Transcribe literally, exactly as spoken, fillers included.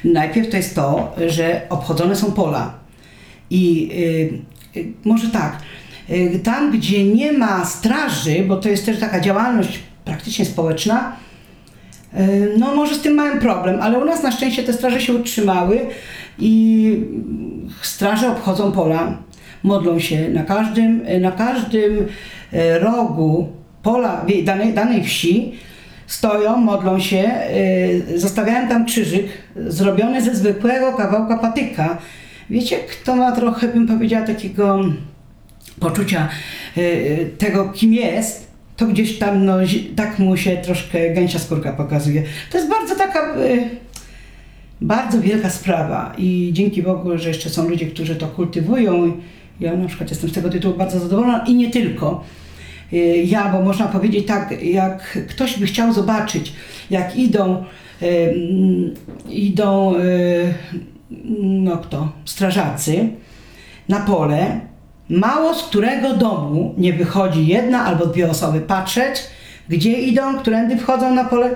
Najpierw to jest to, że obchodzone są pola i y, y, może tak, y, tam gdzie nie ma straży, bo to jest też taka działalność praktycznie społeczna, y, no może z tym mają problem, ale u nas na szczęście te straże się utrzymały i straże obchodzą pola, modlą się na każdym, na każdym y, rogu pola danej, danej wsi. Stoją, modlą się, yy, zostawiają tam krzyżyk zrobiony ze zwykłego kawałka patyka. Wiecie, kto ma trochę, bym powiedziała, takiego poczucia yy, tego, kim jest, to gdzieś tam, no, tak mu się troszkę gęsia skórka pokazuje. To jest bardzo taka, yy, bardzo wielka sprawa i dzięki Bogu, że jeszcze są ludzie, którzy to kultywują. Ja na przykład jestem z tego tytułu bardzo zadowolona i nie tylko. Ja, bo można powiedzieć tak, jak ktoś by chciał zobaczyć, jak idą, y, idą y, no kto, strażacy na pole, mało z którego domu nie wychodzi jedna albo dwie osoby patrzeć, gdzie idą, którędy wchodzą na pole.